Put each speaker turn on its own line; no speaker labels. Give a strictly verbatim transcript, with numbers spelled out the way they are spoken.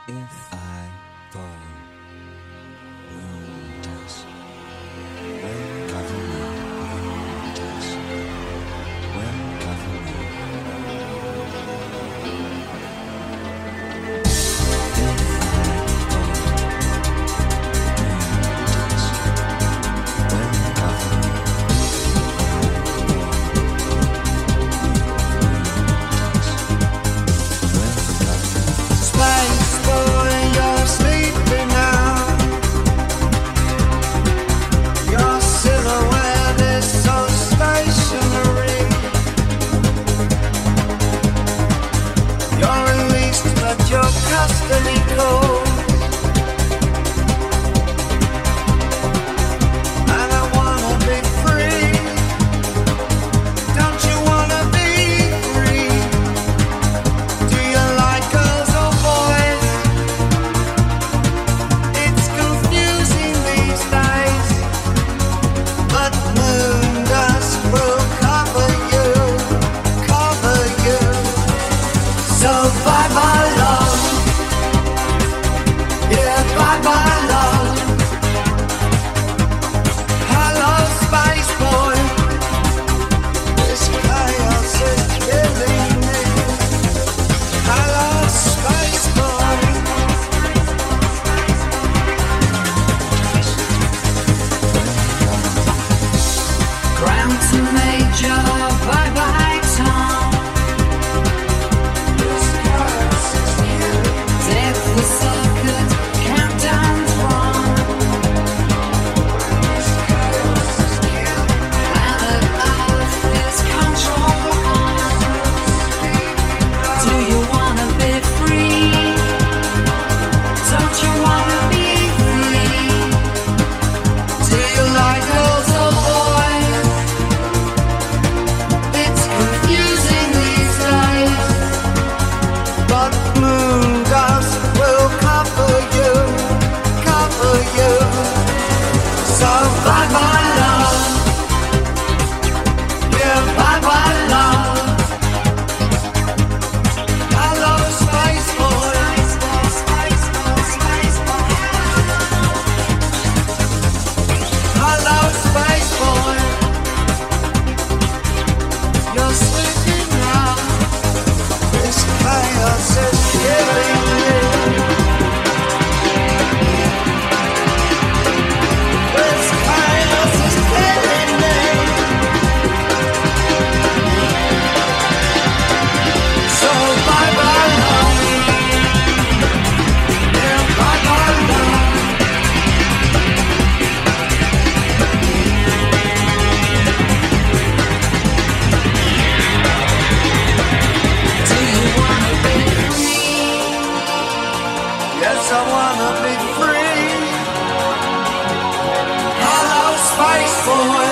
If I fall, moon dust will cover me. Moon dust will cover me. If I fall, moon dust will cover me.
Space boy, you're sleeping now. Your silhouette is so stationary. You're released, but your custody cold. And I wanna be free. Don't you wanna be free? Do you like girls or boys? It's confusing these days, but moon dust will cover you, cover you. So bye bye love, yeah bye bye love. Hello space boy, this chaos is killing me. Hello, space boy. Ground to major, bye bye Tom. This chaos is killing me. Death the circuit, countdown from. This chaos is killing me. Planet Earth is control on. Do you wanna be free? Don't you wanna be free? Do you like girls or boys? It's confusing these days, but moon dust will cover you, cover you. So bye bye love, yeah bye bye love. Hello, space boy. Hello, space boy. You're sleeping now. This chaos is killing me. This chaos is killing me. So bye bye love. Yeah, bye bye love. Do you wanna be free? Yes, I wanna be free. Hello, space boy.